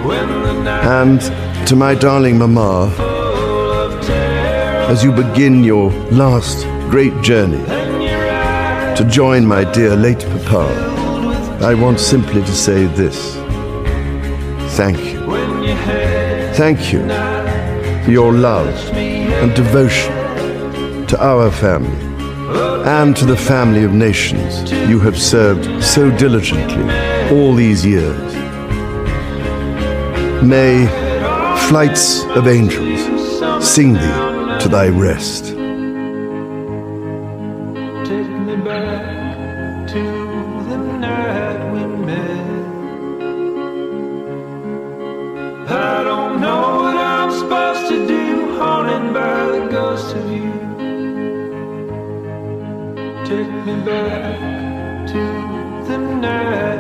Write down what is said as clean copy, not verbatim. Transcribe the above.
And to my darling Mama, as you begin your last great journey to join my dear late Papa, I want simply to say this. Thank you. Thank you for your love and devotion to our family and to the family of nations you have served so diligently all these years. May flights of angels sing thee to thy rest. Take me back to the night we met. I don't know what I'm supposed to do, haunted by the ghost of you. Take me back to the night.